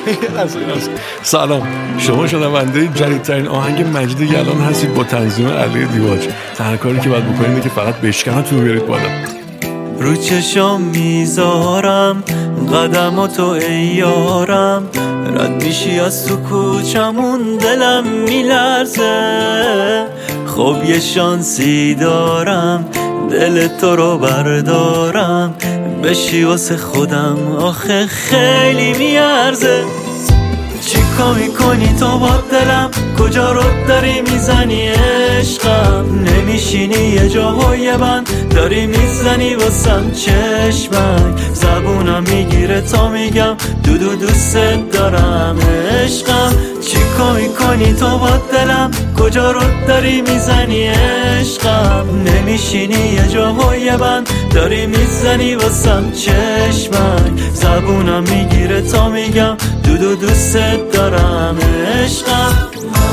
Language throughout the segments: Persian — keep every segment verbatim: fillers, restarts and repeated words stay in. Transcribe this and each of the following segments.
سلام، شما شنونده جدیدترین آهنگ مجید یلان هستید با تنظیم علی دیواج. تنها کاری که باید بکنید اینه که فقط بشکنتون بیارید بالا. رو چشام میذارم قدماتو ای یارم، رد میشی از تو کوچمون دلم میلرزه. خب یه شانسی دارم دل تو رو بردارم، بشی واسه خودم آخه خیلی میارزه. چیکار میکنی تو با دلم، کجا رو داری میزنی عشقم؟ نمیشینی یه جاهای من داری میزنی واسم چشمک، زبونم میگیره تا میگم دو دو دوست دارم عشقم. چیکار میکنی تو با دلم، کجا رو داری میزنی عشقم؟ نمیشینی یه جاهای من داری میزنی واسم چشمک، زبونم میگیره تا میگم دو دو دوست دارم عشقم.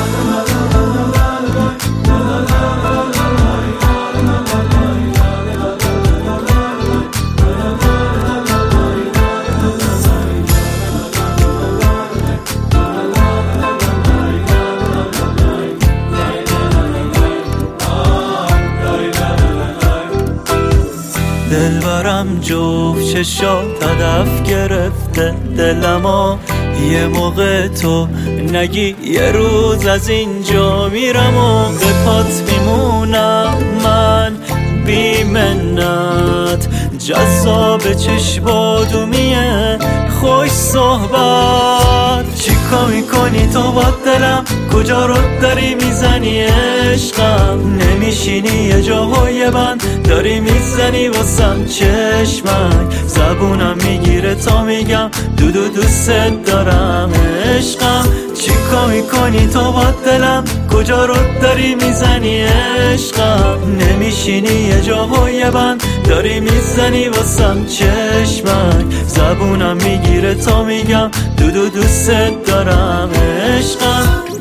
دلبرم جفت چشات هدف گرفته دلمو، یه موقع تو نگی یه روز از اینجا میرم و قپات میمونم من بی منت. جذاب چشمادومیه خوش صحبت، چیکار میکنی تو با دلم، کجا رو داری میزنی عشقم؟ نمیشینی یه جاهای من داری میزنی واسم چشمک، زبونم میگیره تا میگم دو دو دوست دارم عشقم. چیکار میکنی تو با دلم، کجا رو داری میزنی عشقم؟ نمیشینی یه جاهای من داری میزنی واسم چشمک، زبونم میگیره تا میگم دو دو دوست دارم عشقم.